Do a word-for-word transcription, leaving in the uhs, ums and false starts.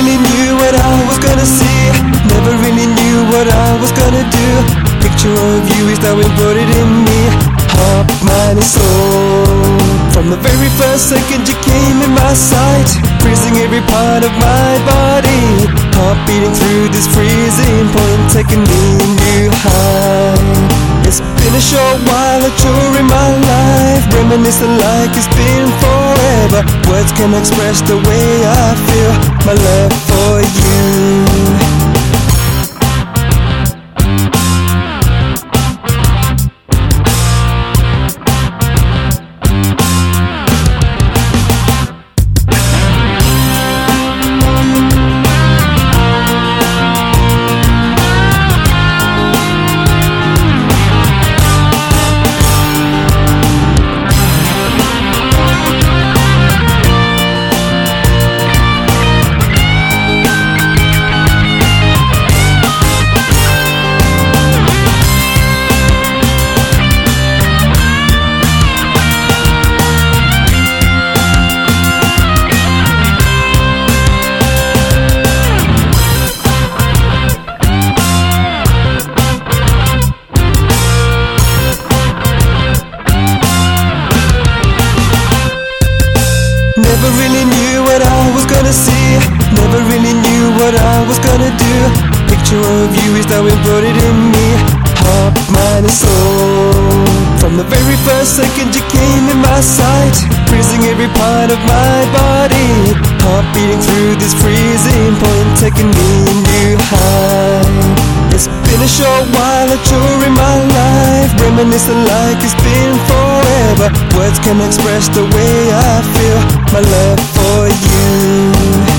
really knew what I was gonna see. Never really knew what I was gonna do. Picture of you is now embodied in me. Heart, mind and soul. From the very first second you came in my sight, freezing every part of my body. Heart beating through this freezing point, taking me and you high. It's been a short while that you're in my life, reminiscing like it's been forever. Words can express the way I feel, my love for you. Never really knew what I was gonna see. Never really knew what I was gonna do. Picture of you is now embodied in me. Heart, mind and soul. From the very first second you came in my sight, freezing every part of my body. Heart beating through this freezing point, taking me and you high. It's been a short while that you're in my life, reminiscing like it's been forever. Words can express the way I feel, my love for you.